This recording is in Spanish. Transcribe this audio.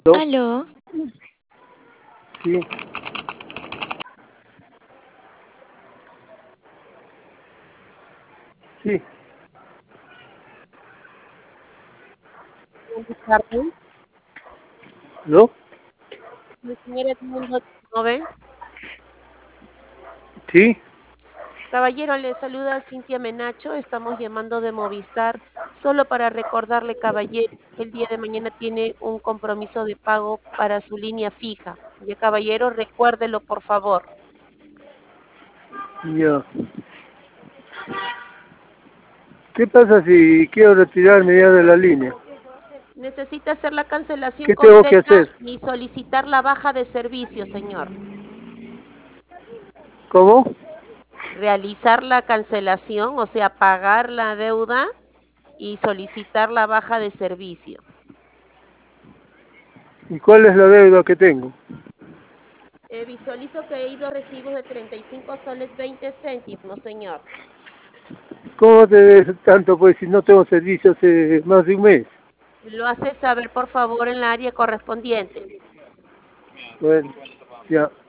¿No? Aló, Sí, sí. Buenas tardes. ¿No? La señora Edmundo Joven. Sí. Caballero, le saluda Cintia Menacho. Estamos llamando de Movistar solo para recordarle, caballero, que el día de mañana tiene un compromiso de pago para su línea fija. Ya, caballero, recuérdelo, por favor. Ya. ¿Qué pasa si quiero retirarme ya de la línea? Necesita hacer la cancelación ¿Qué tengo que completa hacer? y solicitar la baja de servicio, señor. ¿Cómo? Realizar la cancelación, o sea, pagar la deuda y solicitar la baja de servicio. ¿Y cuál es la deuda que tengo? Visualizo que hay dos recibos de 35 soles 20 céntimos, señor. ¿Cómo te des tanto pues si no tengo servicio hace más de un mes? Lo hace saber, por favor, en la área correspondiente. Bueno, ya.